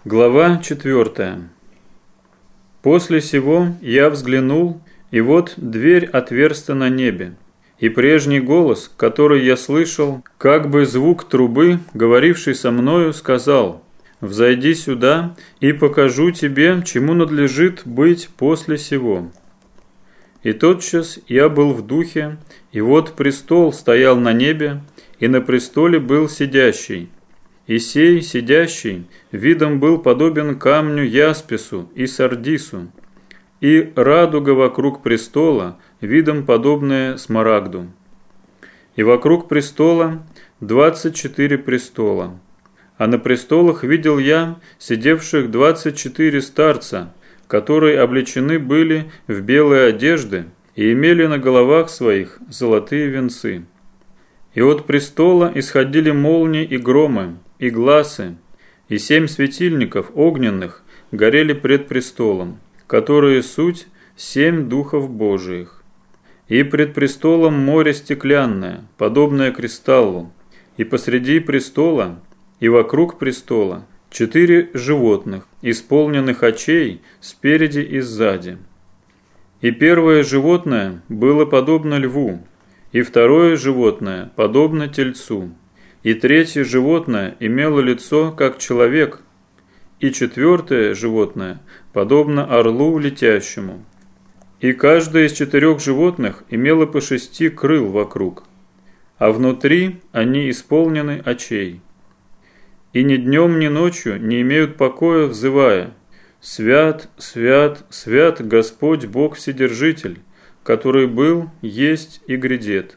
Глава 4. После сего я взглянул, и вот дверь отверста на небе, и прежний голос, который я слышал, как бы звук трубы, говоривший со мною, сказал: «Взойди сюда, и покажу тебе, чему надлежит быть после сего». И тотчас я был в духе, и вот престол стоял на небе, и на престоле был сидящий. И сей сидящий видом был подобен камню яспису и сардису, и радуга вокруг престола видом подобная смарагду. И вокруг престола 24 престола, а на престолах видел я сидевших 24 старца, которые облечены были в белые одежды и имели на головах своих золотые венцы. И от престола исходили молнии и громы, и гласы, и 7 светильников огненных горели пред престолом, которые суть 7 духов Божиих. И пред престолом море стеклянное, подобное кристаллу, и посреди престола, и вокруг престола 4 животных, исполненных очей спереди и сзади. И первое животное было подобно льву, и второе животное подобно тельцу, и третье животное имело лицо, как человек, и четвертое животное подобно орлу летящему. И каждое из 4 животных имело по 6 крыл вокруг, а внутри они исполнены очей. И ни днем, ни ночью не имеют покоя, взывая: «Свят, свят, свят Господь Бог Вседержитель, который был, есть и грядет».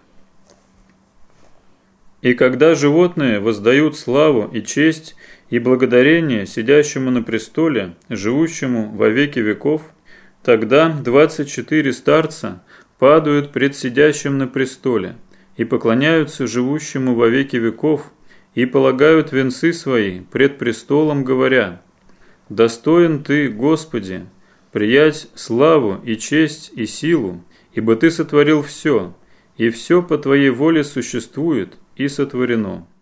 И когда животные воздают славу и честь и благодарение сидящему на престоле, живущему во веки веков, тогда 24 старца падают пред сидящим на престоле и поклоняются живущему во веки веков и полагают венцы свои пред престолом, говоря: «Достоин Ты, Господи, приять славу и честь и силу, ибо Ты сотворил все, и все по Твоей воле существует и сотворено».